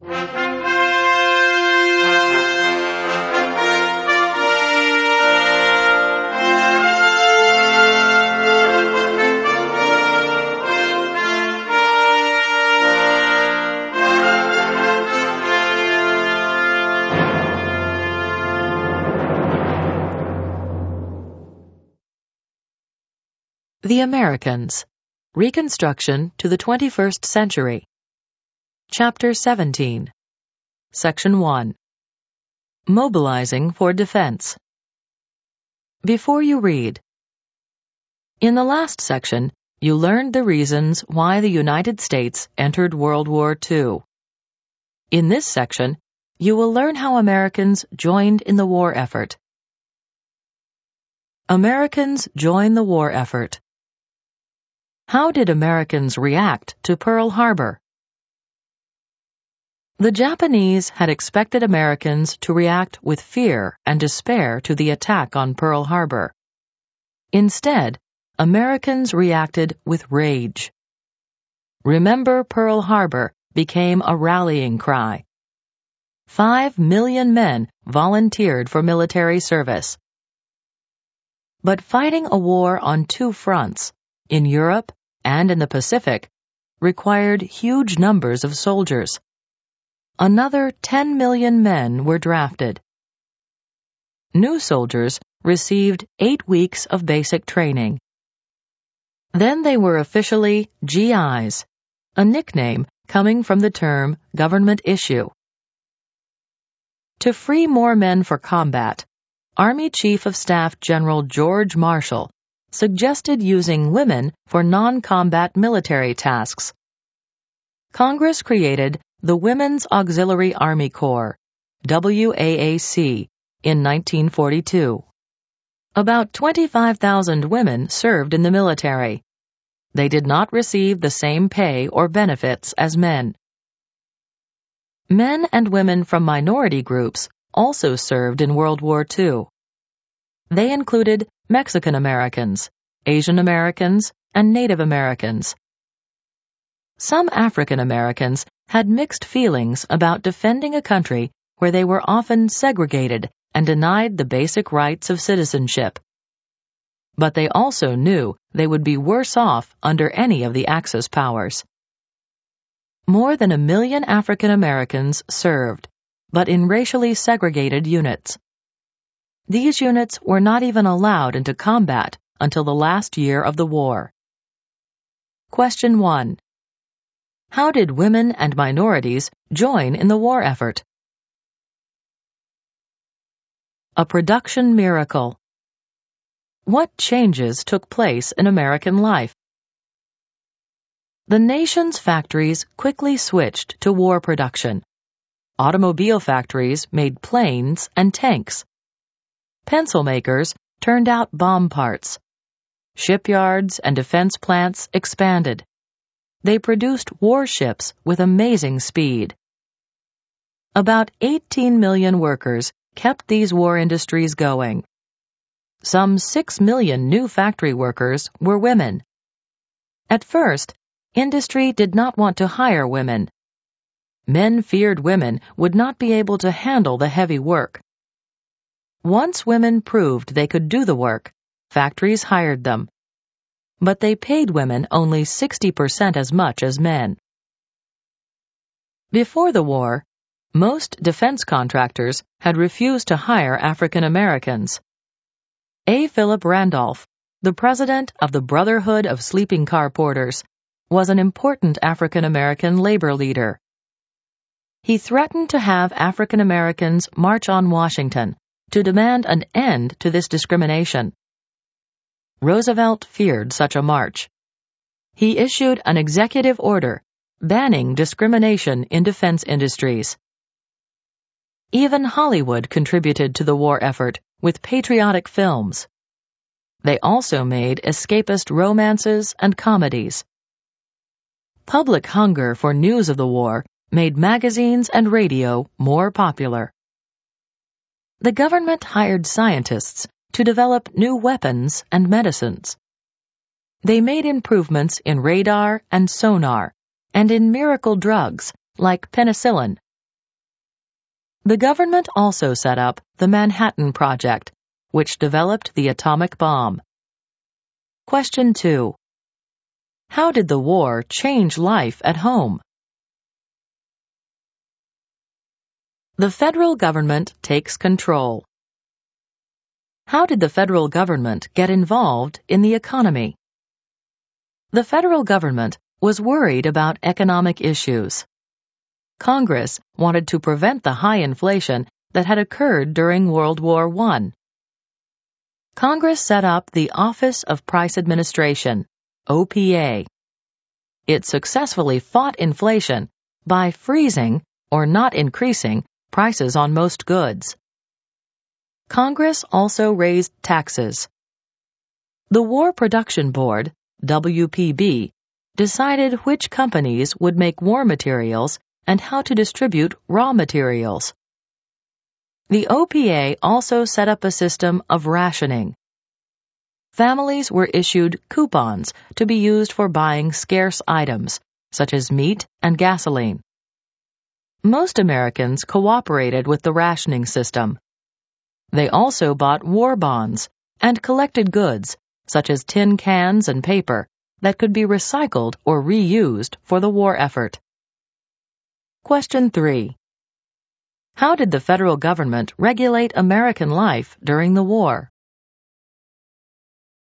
The Americans, Reconstruction to the 21st Century. Chapter 17. Section 1. Mobilizing for Defense. Before you read. In the last section, you learned the reasons why the United States entered World War II. In this section, you will learn how Americans joined in the war effort. Americans join the war effort. How did Americans react to Pearl Harbor? The Japanese had expected Americans to react with fear and despair to the attack on Pearl Harbor. Instead, Americans reacted with rage. Remember Pearl Harbor became a rallying cry. 5 million men volunteered for military service. But fighting a war on two fronts, in Europe and in the Pacific, required huge numbers of soldiers. Another 10 million men were drafted. New soldiers received 8 weeks of basic training. Then they were officially GIs, a nickname coming from the term government issue. To free more men for combat, Army Chief of Staff General George Marshall suggested using women for non-combat military tasks. Congress created the Women's Auxiliary Army Corps, WAAC, in 1942. About 25,000 women served in the military. They did not receive the same pay or benefits as men. Men and women from minority groups also served in World War II. They included Mexican Americans, Asian Americans, and Native Americans. Some African Americans had mixed feelings about defending a country where they were often segregated and denied the basic rights of citizenship. But they also knew they would be worse off under any of the Axis powers. More than 1 million African Americans served, but in racially segregated units. These units were not even allowed into combat until the last year of the war. Question 1. How did women and minorities join in the war effort? A production miracle. What changes took place in American life? The nation's factories quickly switched to war production. Automobile factories made planes and tanks. Pencil makers turned out bomb parts. Shipyards and defense plants expanded. They produced warships with amazing speed. About 18 million workers kept these war industries going. Some 6 million new factory workers were women. At first, industry did not want to hire women. Men feared women would not be able to handle the heavy work. Once women proved they could do the work, factories hired them. But they paid women only 60% as much as men. Before the war, most defense contractors had refused to hire African Americans. A. Philip Randolph, the president of the Brotherhood of Sleeping Car Porters, was an important African American labor leader. He threatened to have African Americans march on Washington to demand an end to this discrimination. Roosevelt feared such a march. He issued an executive order banning discrimination in defense industries. Even Hollywood contributed to the war effort with patriotic films. They also made escapist romances and comedies. Public hunger for news of the war made magazines and radio more popular. The government hired scientists to develop new weapons and medicines. They made improvements in radar and sonar, and in miracle drugs like penicillin, The government also set up the Manhattan Project, which developed the atomic bomb. Question 2. How did the war change life at home? The federal government takes control. How did the federal government get involved in the economy? The federal government was worried about economic issues. Congress wanted to prevent the high inflation that had occurred during World War I. Congress set up the Office of Price Administration, OPA. It successfully fought inflation by freezing or not increasing prices on most goods. Congress also raised taxes. The War Production Board, WPB, decided which companies would make war materials and how to distribute raw materials. The OPA also set up a system of rationing. Families were issued coupons to be used for buying scarce items, such as meat and gasoline. Most Americans cooperated with the rationing system. They also bought war bonds and collected goods, such as tin cans and paper, that could be recycled or reused for the war effort. Question 3. How did the federal government regulate American life during the war?